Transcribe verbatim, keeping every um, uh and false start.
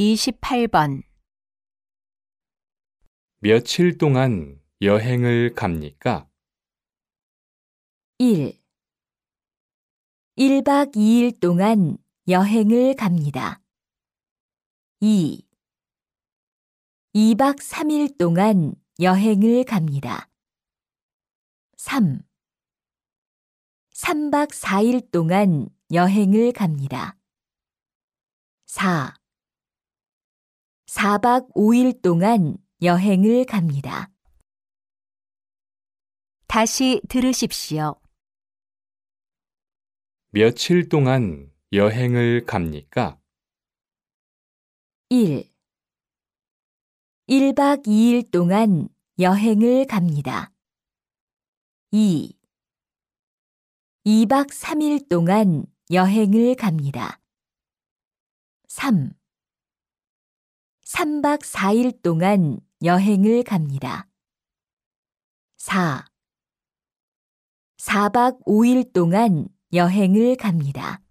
이십팔 번 며칠 동안 여행을 갑니까? 일. 일 박 이 일 동안 여행을 갑니다. 이. 이 박 삼 일 동안 여행을 갑니다. 삼. 삼 박 사 일 동안 여행을 갑니다. 사. 사 박 오 일 동안 여행을 갑니다. 다시 들으십시오. 며칠 동안 여행을 갑니까? 일. 일 박 이 일 동안 여행을 갑니다. 이. 이 박 삼 일 동안 여행을 갑니다. 삼. 삼 박 사 일 동안 여행을 갑니다. 사. 사 박 오 일 동안 여행을 갑니다.